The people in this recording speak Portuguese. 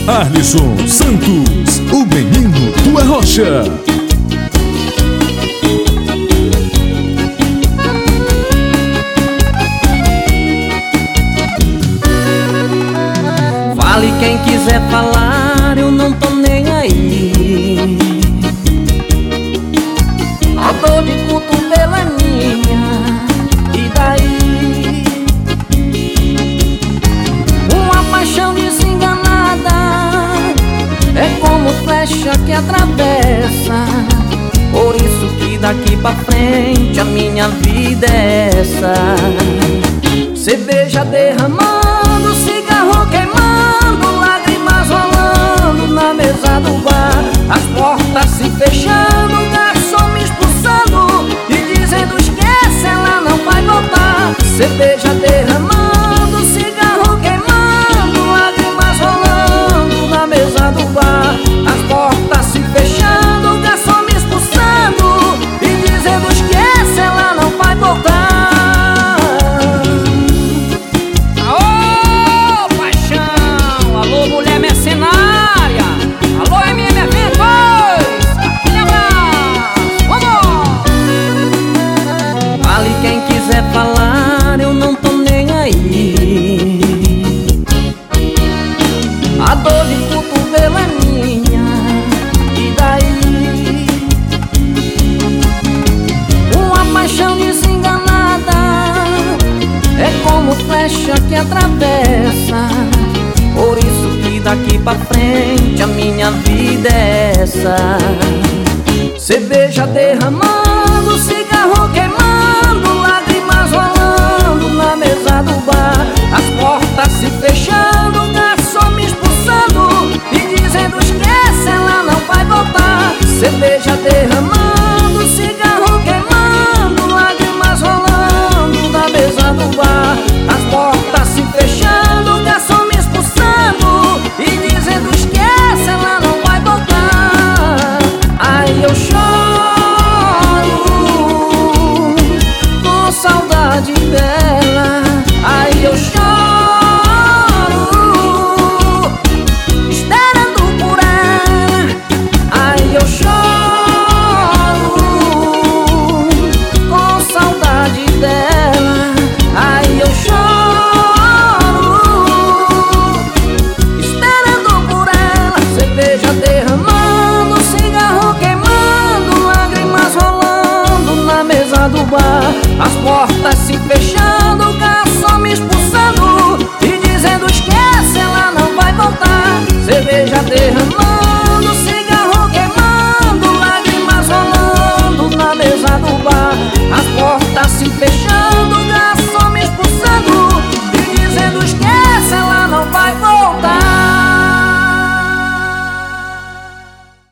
Alisson Santos, o menino do Arrocha. Fale quem quiser falar, eu não tô nem aí. A dor de cotovelo é minha, e daí? Uma paixão desenganada é como flecha que atravessa. Por isso que daqui pra frente a minha vida é essa. Cerveja derramando, cigarro queimando, lágrimas rolando na mesa do bar. As portas se fechando, o garçom me expulsando e dizendo esquece, ela não vai voltar. Cerveja derramando, cigarro queimando, lágrimas rolando na mesa do bar. As portas se fechando, o garçom me expulsando e dizendo esquece, ela não vai voltar. Quem quiser falar, eu não tô nem aí. A dor de cotovelo é minha, e daí? Uma paixão desenganada é como flecha que atravessa. Por isso que daqui pra frente a minha vida é essa. Cerveja derramando, cigarro queimando, lágrimas rolando na mesa do bar. As portas se fechando,